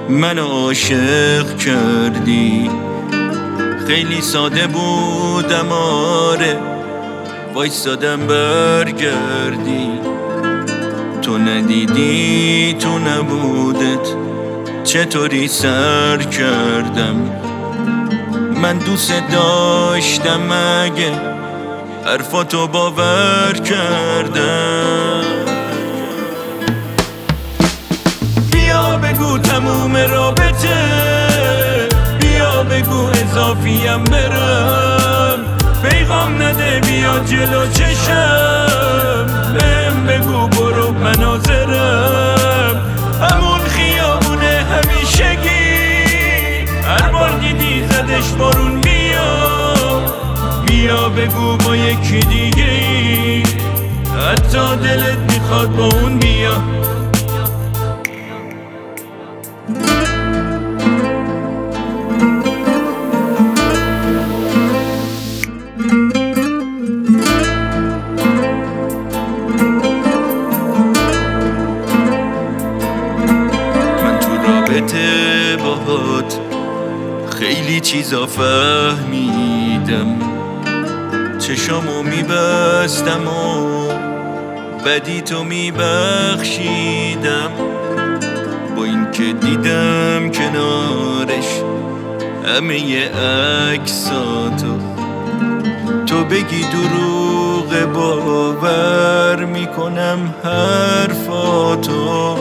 منو عاشق کردی. خیلی ساده بودم آره، وایسادم برگردی. تو ندیدی تو نبودت چطوری سر کردم. من دوست داشتم مگه حرفاتو باور کردم. بیا بگو تموم رابطه، بیا بگو اضافیم برم. پیغام نده بیا جلو چشم، بهم بگو برو مناظرم. همون خیابونه همیشگی، هر بار دیدی زدش بارون. بیا بگو با یکی دیگه ای، حتی دلت میخواد با اون بیا. من تو رابطه باهات خیلی چیزا فهمیدم. چشامو میبستم و بدی تو میبخشیدم. با این که دیدم کنارش همه عکساتو، تو بگی دروغ باور میکنم حرفاتو.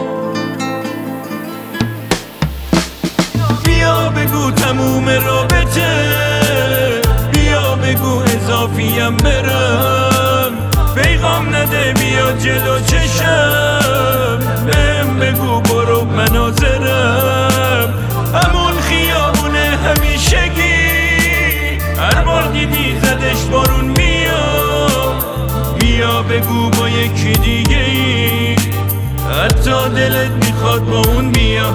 بیا بگو تموم رابطه، بیا بگو اضافیم برم. پیغام نده بیا جلو چشم، بهم بگو برو مناظرم. همون خیابونه همیشگی، هر بار دیدی زدش بارون. بیا بگو با یکی دیگه ای، حتی دلت میخواد با اون بیا.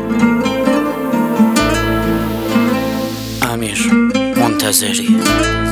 امیر منتظری.